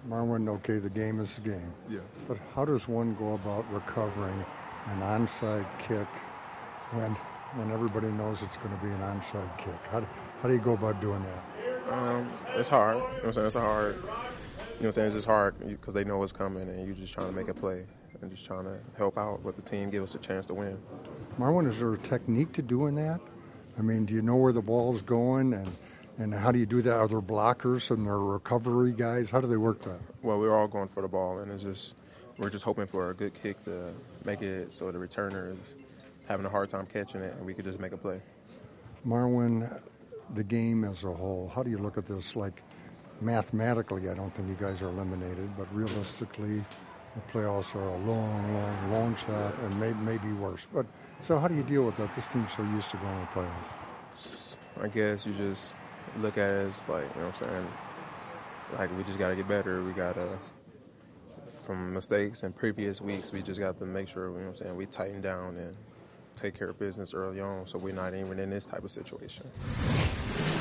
Marwin, okay, the game is the game. Yeah. But how does one go about recovering an onside kick when everybody knows it's going to be an onside kick? How do you go about doing that? It's hard. You know what I'm saying? It's hard. You know what I'm saying? It's just hard because they know what's coming, and you're just trying to make a play and just trying to help out with the team, give us a chance to win. Marwin, is there a technique to doing that? I mean, do you know where the ball's going, and how do you do that? Are there blockers and there are recovery guys? How do they work that? Well, we're all going for the ball, and we're just hoping for a good kick to make it so the returner is having a hard time catching it, and we could just make a play. Marwin, the game as a whole, how do you look at this? Like, mathematically, I don't think you guys are eliminated, but realistically, the playoffs are a long, long shot and maybe worse. But so how do you deal with that? This team's so used to going to the playoffs. I guess you just look at it as like, you know what I'm saying, like we just got to get better. We got to, from mistakes in previous weeks, we just got to make sure, you know what I'm saying, we tighten down and take care of business early on so we're not even in this type of situation.